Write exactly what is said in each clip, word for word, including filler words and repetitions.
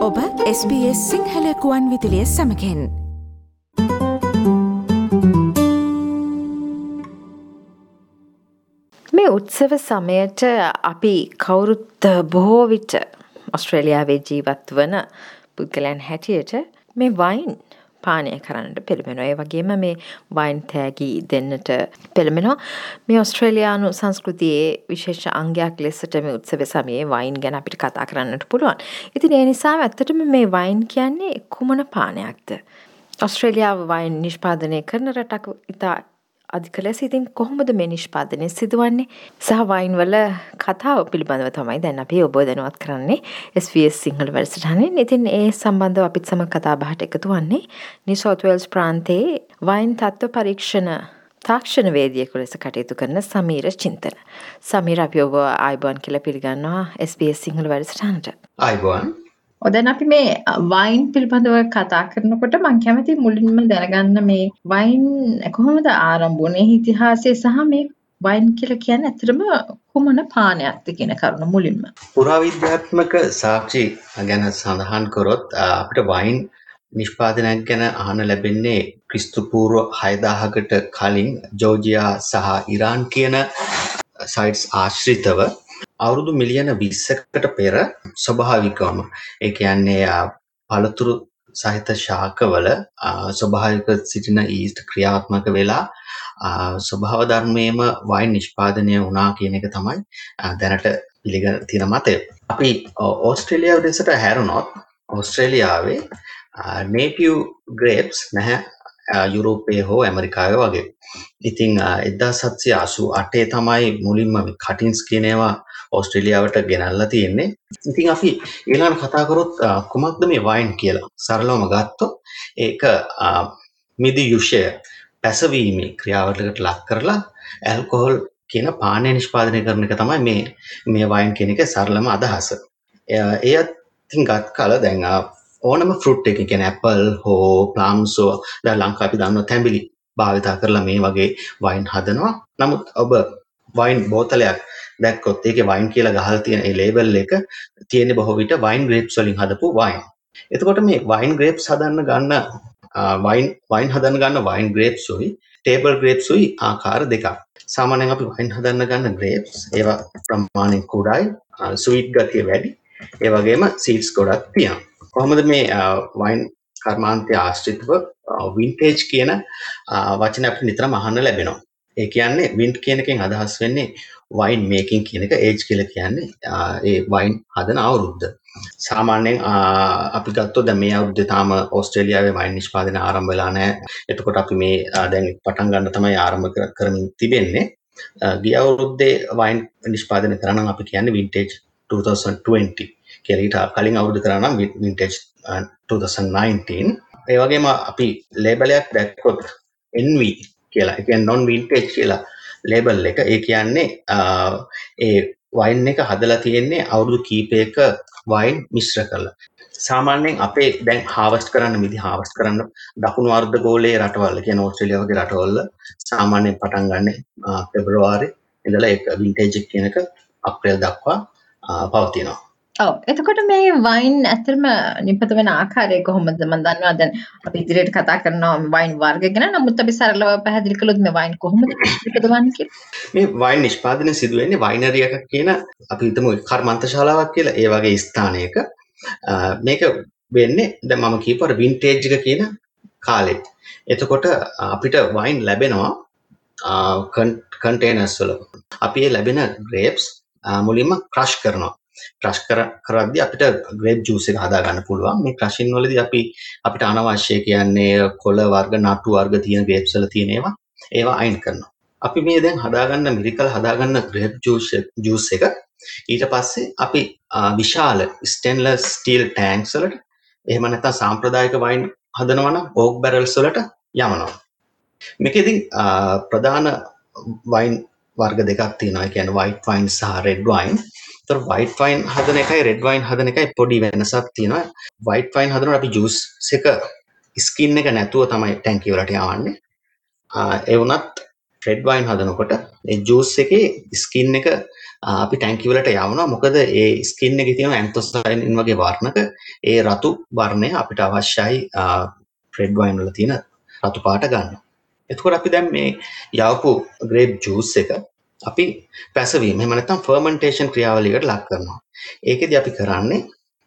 ඔබ S B S Sinhala කුවන් විදුලිය සමඟෙන් මේ උත්සව සමයට අපි කවුරුත් බොහෝ විට ඔස්ට්‍රේලියාවේ ජීවත් වන පුද්ගලයන් හැටියට මේ වයින් පානය කරන්නට පෙළඹෙනවා. ඒ වගේම මේ වයින් තෑගි දෙන්නට පෙළඹෙනවා. මේ ඔස්ට්‍රේලියානු සංස්කෘතියේ විශේෂ අංගයක් ලෙසට මේ උත්සව සමයේ වයින් ගැන අපිට කතා කරන්නට පුළුවන්. ඉතින් ඒ නිසා ඇත්තටම මේ වයින් කියන්නේ කුමන පානයක්ද? ඔස්ට්‍රේලියාව වයින් නිෂ්පාදනය කරන රටක් ඉතා අධික ලෙස. ඉතින් කොහොමද මේ නිෂ්පාදනය සිදුවන්නේ සහ වයින් වල කතාව පිළිබඳව තමයි දැන් අපි ඔබ දැනුවත් කරන්නේ එස් බී එස් සිංහල වැඩසටහනින්. ඉතින් ඒ සම්බන්ධව අපිත් සමග කතා බහට එකතු වන්නේ නිව් සවුත් වේල්ස් ප්‍රාන්තයේ වයින් තත්ත්ව පරීක්ෂණ තාක්ෂණ වේදිකයෙකු ලෙස කටයුතු කරන සමීර චින්තන. සමීර, අපි ඔබ ආයුබෝවන් කියලා පිළිගන්නවා එස් බී එස් සිංහල වැඩසටහනට. ආයුබෝවන්. ඔදැන් අපි මේ වයින් පිළිබඳව කතා කරනකොට මං කැමති මුලින්ම දැනගන්න මේ වයින් කොහොමද ආරම්භ වුනේ, ඉතිහාසය සහ මේ වයින් කියලා කියන්නේ ඇත්තටම කුමන පානයක්ද කියන කරුණ මුලින්ම. පුරාවිද්‍යාත්මක සාක්ෂි ගැන සඳහන් කරොත් අපිට වයින් නිෂ්පාදනයක් ගැන අහන්න ලැබෙන්නේ ක්‍රිස්තු පූර්ව හයදාහකට කලින් ජෝර්ජියා සහ ඉරාන් කියන සයිට්ස් ආශ්‍රිතව අවුරුදු මිලියන විස්සකට පෙර ස්වභාවිකවම, ඒ කියන්නේ පළතුරු සහිත ශාකවල ස්වභාවික සිටින ඊස්ට් ක්‍රියාත්මක වෙලා ස්වභාව ධර්මයේම වයින් නිෂ්පාදනය වුණා කියන එක තමයි දැනට පිළිගන්න තියෙන මතය. අපි ඕස්ට්‍රේලියාව දෙසට හැරුණොත් ඕස්ට්‍රේලියාවේ නේටිව් ග්‍රේප්ස් නැහැ යුරෝපයේ හෝ ඇමරිකාවේ වගේ. ඉතින් එක්දාස් හත්සිය අසූ අටේ තමයි මුලින්ම කටින්ස් කියන ඒවා ඕස්ට්‍රේලියාවට ගෙනල්ලා තියෙන්නේ. ඉතින් අපි ඊළඟට කතා කරොත් කුමක්ද මේ වයින් කියලා. සරලවම ගත්තොත් ඒක මිදි යුෂය පැසවීමේ ක්‍රියාවලියකට ලක් කරලා ඇල්කොහොල් කියන පානය නිෂ්පාදනය කරන එක තමයි මේ මේ වයින් කියන එකේ සරලම අදහස. ඒ අතින් ගත් කල දැන් ඕනම ෆෘට් එක, කියන්නේ ඇපල් හෝ ප්ලම්ස් හෝ දැන් ලංකාවේ අපි දන්නවා තැඹිලි භාවිතා කරලා මේ වගේ වයින් හදනවා. නමුත් ඔබ වයින් බෝතලයක් දැක්කොත් ඒකේ වයින් කියලා ගහලා තියෙන ඒ ලේබල් එක තියෙන්නේ බොහෝ විට වයින් ග්‍රේප්ස් වලින් හදපු වයින්. එතකොට මේ වයින් ග්‍රේප්ස් හදන්න ගන්න වයින් වයින් හදන්න ගන්න වයින් ග්‍රේප්ස් උයි ටේබල් ග්‍රේප්ස් උයි ආකාර දෙකක්. සාමාන්‍යයෙන් අපි වයින් හදන්න ගන්න ග්‍රේප්ස් ඒවා ප්‍රමාණයෙන් කුඩායි, ස්වීට් ගතිය වැඩි, ඒ වගේම සීඩ්ස් ගොඩක් තියෙනවා. කොහොමද මේ වයින් කර්මාන්තය ආශ්‍රිතව වින්ටේජ් කියන වචන අපිට නිතරම අහන්න ලැබෙනවා. ඒ කියන්නේ වින්ට් කියන එකෙන් අදහස් වෙන්නේ වයින් මේකින් කියන එක. ඒජ් කියලා කියන්නේ ඒ වයින් හදන අවුරුද්ද. සාමාන්‍යයෙන් අපි ගත්තොත් දැන් මේ අවුරුද්දේ තාම ඕස්ට්‍රේලියාවේ වයින් නිෂ්පාදනය ආරම්භ වෙලා නැහැ. එතකොට අපි මේ දැන් පටන් ගන්න තමයි ආරම්භ කරමින් තිබෙන්නේ. ගිය අවුරුද්දේ වයින් නිෂ්පාදනය කරා නම් අපි කියන්නේ වින්ටේජ් twenty twenty කියලා. ඊට කලින් අවුරුද්ද කරා නම් වින්ටේජ් twenty nineteen. ඒ වගේම අපි ලේබලයක් දැක්කොත් එන් වී කියලා, ඒ කියන්නේ non vintage කියලා ලේබල් එක. ඒ කියන්නේ ඒ වයින් එක හදලා තියෙන්නේ අවුරුදු කීපයක වයින් මිශ්‍ර කරලා. සාමාන්‍යයෙන් අපේ දැන් හාවස්ට් කරන්න මිදි හාවස්ට් කරන්න දකුණු අර්ධ ගෝලයේ රටවල්, කියන්නේ ඕස්ට්‍රේලියාව වගේ රටවල සාමාන්‍යයෙන් පටන් ගන්න පෙබරවාරි ඉඳලා ඒක වින්ටේජ් එක කියන එක අප්‍රේල් දක්වා පවතිනවා. ඔව්. එතකොට මේ වයින් ඇත්තටම නිපද වෙන ආකාරය කොහොමද? මම දන්නවා දැන් අපි ඉදිරියට කතා කරනවා වයින් වර්ග ගැන. නමුත් අපි සරලව පැහැදිලි කළොත් මේ වයින් කොහොමද නිපදවන්නේ කියලා. මේ වයින් නිෂ්පාදනය සිදු වෙන්නේ වයිනරි එකක් කියන අපි හිතමු කර්මාන්ත ශාලාවක් කියලා ඒ වගේ ස්ථානයක. මේක වෙන්නේ දැන් මම කියපුවා වින්ටේජ් එක කියන කාලෙත්. එතකොට අපිට වයින් ලැබෙනවා කන්ටේනර්ස් වල. අපි ඒ ලැබෙන ග්‍රේප්ස් මුලින්ම ක්‍රෂ් කරනවා. ක්‍රෂ් කරද්දී අපිට ග්‍රේප් ජූස් එක හදා ගන්න පුළුවන්. මේ ක්‍රෂින් වලදී අපි අපිට අනවශ්‍ය කියන්නේ කොළ වර්ග, නටු වර්ග තියෙන ග්‍රේප්ස් වල තියෙන ඒවා ඒවා අයින් කරනවා. අපි මේ දැන් හදාගන්න මිරිකල් හදාගන්න ග්‍රේප් ජූස් ජූස් එක ඊට පස්සේ අපි විශාල ස්ටේන්ලස් ස්ටීල් ටැන්ක්ස් වලට, එහෙම නැත්නම් සාම්ප්‍රදායික වයින් හදනවා නම් ඕක් බැරල්ස් වලට යවනවා. මේකෙදි ප්‍රධාන වයින් වර්ග දෙකක් තියෙනවා. ඒ කියන්නේ white wine සහ red wine. ඒතර white wine හදන එකයි red wine හදන එකයි පොඩි වෙනසක් තියෙනවා. white wine හදනකොට අපි ජූස් එක ස්කින් එක නැතුව තමයි ටැංකිය වලට යවන්නේ. ඒ වුණත් රෙඩ් වයින් හදනකොට ඒ ජූස් එකේ ස්කින් එක අපි ටැංකිය වලට යවනවා. මොකද ඒ ස්කින් එකේ තියෙන ඇන්තොසයනින් වගේ වර්ණක ඒ රතු වර්ණය අපිට අවශ්‍යයි රෙඩ් වයින් වල තියෙන රතු පාට ගන්න. එතකොට අපි දැන් මේ යවපු ග්‍රේප් ජූස් එක අපි පැසවීම එහෙම නැත්නම් ෆර්මන්ටේෂන් ක්‍රියාවලියකට ලක් කරනවා. ඒකෙදි අපි කරන්නේ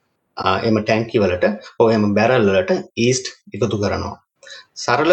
එම ටැංකිය වලට ඔය එම බැරල් වලට ඊස්ට් එකතු කරනවා. සරල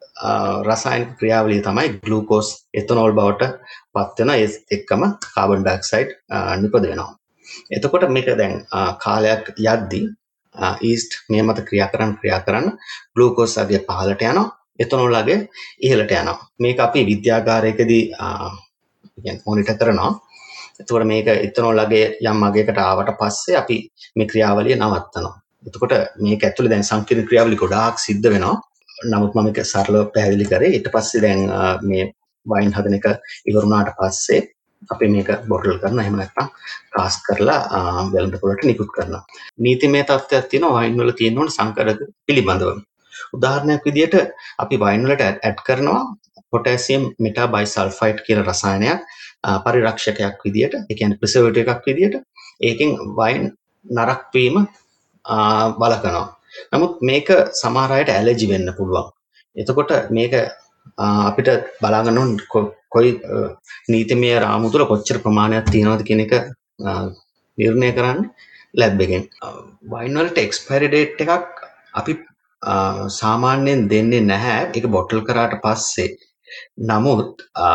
රසායනික ක්‍රියාවලිය තමයි ග්ලූකෝස් එතනෝල් බවට පත් වෙන ඒ එක්කම කාබන් ඩයොක්සයිඩ් නිපද වෙනවා. එතකොට මේක දැන් කාලයක් යද්දී ඊස්ට් මේ මත ක්‍රියා කරන ක්‍රියා කරන ග්ලූකෝස් අගය පහළට යනවා, එතනෝල් අගය ඉහළට යනවා. මේක අපි විද්‍යාගාරයකදී කියන්නේ මොනිටර් කරනවා. එතකොට මේක එතනෝල් අගය යම් අගයකට ආවට පස්සේ අපි මේ ක්‍රියාවලිය නවත්තනවා. එතකොට මේක ඇතුලේ දැන් සංකීර්ණ ක්‍රියාවලිය ගොඩාක් සිද්ධ වෙනවා. නමුත් මම ඒක සරලව පැහැදිලි කරේ. ඊට පස්සේ දැන් මේ වයින් හදන එක ඉවර වුණාට පස්සේ අපි මේක බොටල් කරනවා. එහෙම නැත්නම් කාස්ක් කරලා වෙළඳ පොළට නිකුත් කරනවා. නීතිමය තත්ත්වයක් තියෙනවා වයින් වල තියෙන ඕන සංකරක පිළිබඳව. උදාහරණයක් විදිහට අපි වයින් වලට ඇඩ් කරනවා පොටෑසියම් මෙටාබයිසල්ෆයිඩ් කියන රසායනයක් පරිරක්ෂකයක් විදිහට, ඒ කියන්නේ ප්‍රිසර්වේටිව් එකක් විදිහට. ඒකෙන් වයින් නරක් වීම බලකනවා. නමුත් මේක සමහර අයට ඇලර්ජි වෙන්න පුළුවන්. එතකොට මේක අපිට බලා ගන්න ඕන කොයි නීතිමය රාමුව තුළ කොච්චර ප්‍රමාණයක් තියෙනවද කියන එක නිර්ණය කරන්න ලැබ් එකෙන්. වයින් වලට එක්ස්පයරි ඩේට් එකක් අපි සාමාන්‍යයෙන් දෙන්නේ නැහැ. ඒක බොටල් කරාට පස්සේ. නමුත්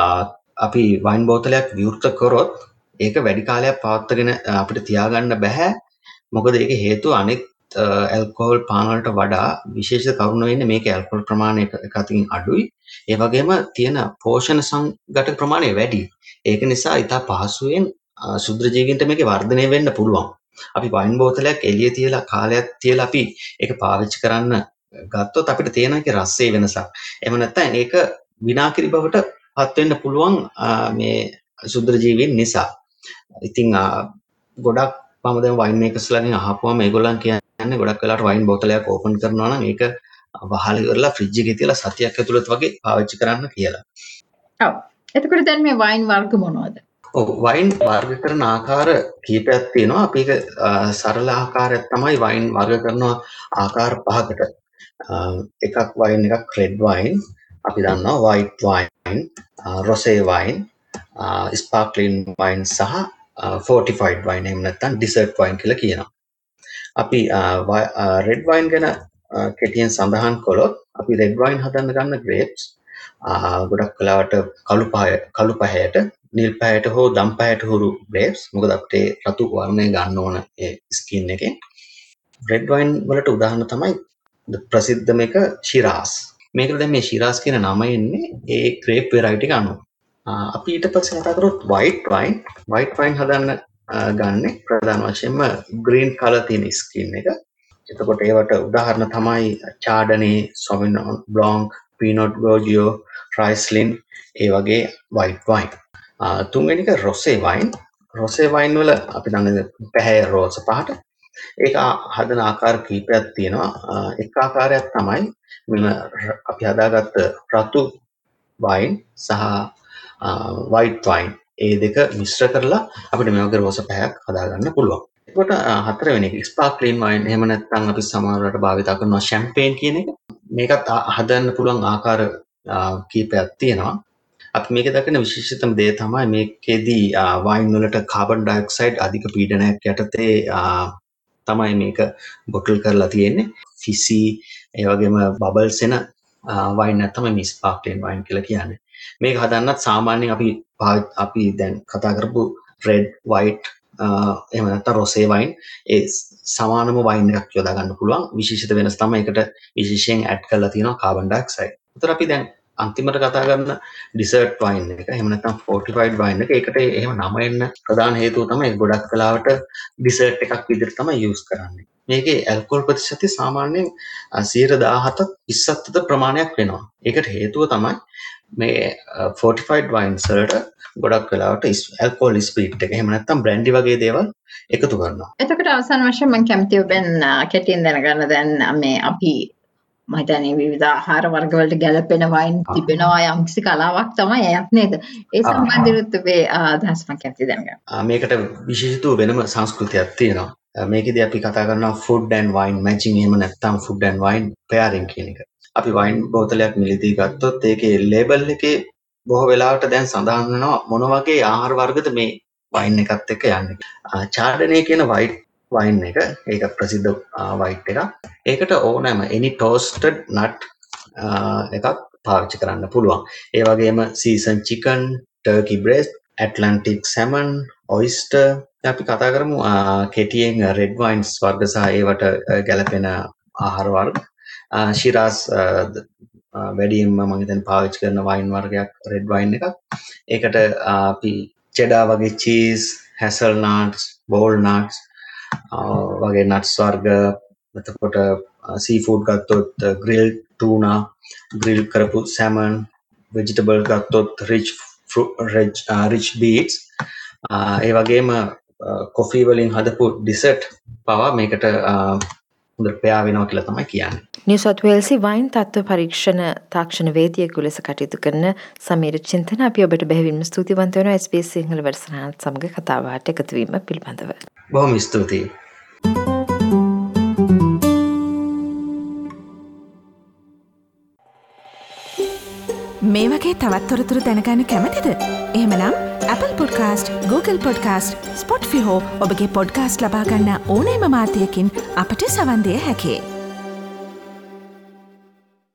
අපි වයින් බෝතලයක් විවෘත කරොත් ඒක වැඩි කාලයක් පවත්වාගෙන අපිට තියාගන්න බෑ. මොකද ඒකේ හේතුව අනෙක් ඇල්කොහොල් පාන වලට වඩා විශේෂ කරුණ වෙන්නේ මේක ඇල්කොහොල් ප්‍රමාණය එක අතින් අඩුයි. ඒ වගේම තියෙන පෝෂණ සංඝටක ප්‍රමාණය වැඩි. ඒක නිසා ඉතා පහසුවෙන් ශුද්‍ර ජීවීන්ට මේකේ වර්ධනය වෙන්න පුළුවන්. අපි වයින් බෝතලයක් එළියේ තියලා කාලයක් තියලා අපි ඒක පාවිච්චි කරන්න ගත්තොත් අපිට තේරෙන එකේ රසයේ වෙනසක්. එහෙම නැත්නම් ඒක විනාකිරි බවට පත් වෙන්න පුළුවන් මේ ශුද්‍ර ජීවීන් නිසා. ඉතින් ගොඩක් මම දැන් වයින් මේකර්ස්ලාගෙන් අහපුවම මේගොල්ලන් කියන්නේ ගොඩක් වෙලාවට වයින් බෝතලයක් ඕපන් කරනවා නම් ඒක වහලා ඉවරලා ෆ්‍රිජ් එකේ තියලා සතියක් ඇතුළත වගේ පාවිච්චි කරන්න කියලා. ඔව්. එතකොට දැන් මේ වයින් වර්ග මොනවද? ඔව් වයින් වර්ග කරන ආකාර කීපයක් තියෙනවා. අපි ඒක සරල ආකාරයක් තමයි වයින් වර්ග කරනවා ආකාර පහකට. එකක් වයින් එකක් රෙඩ් වයින්, අපි දන්නවා වයිට් වයින්, රොසේ වයින්, ස්පාර්ක්ලින් වයින් සහ ෆෝටිෆයිඩ් වයින් එහෙම නැත්නම් ඩිසර්ට් වයින් කියලා කියනවා. අපි රෙඩ් වයින් ගැන කෙටියෙන් සඳහන් කළොත් අපි රෙඩ් වයින් හදන්න ගන්න ග්‍රේප්ස් ගොඩක් වෙලාවට කළු පහ කළු පහයට, නිල් පහයට හෝ දම් පහයට හුරු ග්‍රේප්ස්. මොකද අපිට රතු වර්ණය ගන්න ඕන ඒ ස්කින් එකෙන්. රෙඩ් වයින් වලට උදාහරණ තමයි ප්‍රසිද්ධම එක ශිරාස්. මේකට දැන් මේ ශිරාස් කියන නම එන්නේ ඒ ග්‍රේප් වෙරයිටි එක අනුව. අපි ඊට පස්සේ කතා කරොත් වයිට් වයින්. වයිට් වයින් හදන්න ගන්න ප්‍රධාන වශයෙන්ම ග්‍රීන් කලර් තියෙන ස්කින් එක. එතකොට ඒවට උදාහරණ තමයි චාඩනේ, සොවිනෝන් බ්ලාන්ක්, පීනොට් ගෝජියෝ, රයිස්ලින් ඒ වගේ වයිට් වයින්. තුන්වෙනි එක රොසේ වයින්. රොසේ වයින් වල අපි දන්නේ පැහැය රෝස පාට. ඒක හදන ආකාර කීපයක් තියෙනවා. එක ආකාරයක් තමයි මෙන්න අපි හදාගත්ත රතු වයින් සහ වයිට් වයින් ඒ දෙක මිශ්‍ර කරලා අපිට මේ වගේ රෝස පැහැයක් හදාගන්න පුළුවන්. එතකොට හතරවෙනි එක ස්පාර්ක්ලින් වයින්. එහෙම නැත්නම් අපි සමහරවිට භාවිත කරනවා ෂැම්පේන් කියන එක. මේකත් හදන්න පුළුවන් ආකාර කීපයක් තියෙනවා. අපි මේක දකින විශේෂිතම දේ තමයි මේකෙදී වයින් වලට කාබන් ඩයොක්සයිඩ් අධික පීඩනයක් යටතේ තමයි මේක බොටල් කරලා තියෙන්නේ. ෆිසි ඒ වගේම බබල්ස් එන වයින් එක තමයි මේ ස්පාර්ක්ලින් වයින් කියලා කියන්නේ. මේක හදන්නත් සාමාන්‍යයෙන් අපි අපි දැන් කතා කරපු රෙඩ්, වයිට් එහෙම නැත්නම් රොසේ වයින් ඒ සමානම වයින් එකක් යොදා ගන්න පුළුවන්. විශේෂිත වෙනස තමයි ඒකට විශේෂයෙන් ඇඩ් කරලා තියෙනවා කාබන් ඩයොක්සයිඩ්. උතර අපි දැන් අන්තිමට කතා කරන ඩිසර්ට් වයින් එක එහෙම නැත්නම් ෆෝටිෆයිඩ් වයින් එක. ඒකට එහෙම නම එන්න ප්‍රධාන හේතුව තමයි ගොඩක් වෙලාවට ඩිසර්ට් එකක් විදිහට තමයි යූස් කරන්නේ. මේකේ ඇල්කොහොල් ප්‍රතිශතය සාමාන්‍යයෙන් සියයට දහසට විස්සට ප්‍රමාණයක් වෙනවා. ඒකට හේතුව තමයි මේ ෆෝටිෆයිඩ් වයින්ස් වලට ගොඩක් වෙලාවට ඇල්කොහොල් ස්පීඩ් එක එහෙම නැත්නම් බ්‍රැන්ඩි වගේ දේවල් එකතු කරනවා. එතකොට අවසාන වශයෙන් මම කැමතියි ඔබෙන් කෙටියෙන් දැනගන්න දැන් මේ අපි මම හිතන්නේ විවිධ ආහාර වර්ග වලට ගැලපෙන වයින් තිබෙනවා යම්කිසි කලාවක් තමයි එයත් නේද? ඒ සම්බන්ධව ඔබේ අදහස් මම කැමති දැනගන්න. මේකට විශේෂිත වෙනම සංස්කෘතියක් තියෙනවා. මේකෙදී අපි කතා කරනවා ෆුඩ් ඇන්ඩ් වයින් මැචින් එහෙම නැත්නම් ෆුඩ් ඇන්ඩ් වයින් පෙයාරින් කියන එක. අපි වයින් බෝතලයක් මිලදී ගත්තොත් ඒකේ ලේබල් එකේ බොහෝ වෙලාවට දැන් සඳහන් වෙනවා මොන වගේ ආහාර වර්ගද මේ වයින් එකත් එක්ක යන්නේ. චාඩනේ කියන වයිට් වයින් එක ඒක ප්‍රසිද්ධ වයිට් එකක්. ඒකට ඕනෑම any toasted nut එකක් පාවිච්චි කරන්න පුළුවන්. ඒ වගේම seasoned chicken, turkey breast, Atlantic salmon, oyster අපි කතා කරමු කෙටියෙන් red wines වර්ග සහ ඒවට ගැලපෙන ආහාර වර්ග. Shiraz වැඩියෙන්ම මම හිතන්නේ පාවිච්චි කරන වයින් වර්ගයක් red wine එකක්. ඒකට අපි cheddar වගේ cheese, hazelnuts, walnuts වගේ nuts වර්ග, එතකොට seafood ගත්තොත් grilled tuna, grill කරපු salmon, vegetable ගත්තොත් rich rich rich beets, ඒ වගේම කොෆී වලින් හදපු dessert පවා මේකට හොඳට පෙයා වෙනවා කියලා තමයි කියන්නේ. නිව් සවුත් වේල්සි වයින් තත්ත්ව පරීක්ෂණ තාක්ෂණ වේදිකයෙකු ලෙස කටයුතු කරන සමීර චින්තන අපි ඔබට බෙහෙවින්ම ස්තුතිවන්ත වෙනවා එස් බී එස් සිංහල වැඩසටහනත් සමග කතාබහට එකතු වීම පිළිබඳව. බොහොම ස්තුතියි. මේ වගේ තවත් තොරතුරු දැනගන්න කැමතිද? එහෙමනම් Apple Podcast, Google Podcast, Spotify හෝ ඔබගේ podcast ලබා ගන්න ඕනෑම මාධ්‍යයකින් අපට සවන් දිය හැකියි.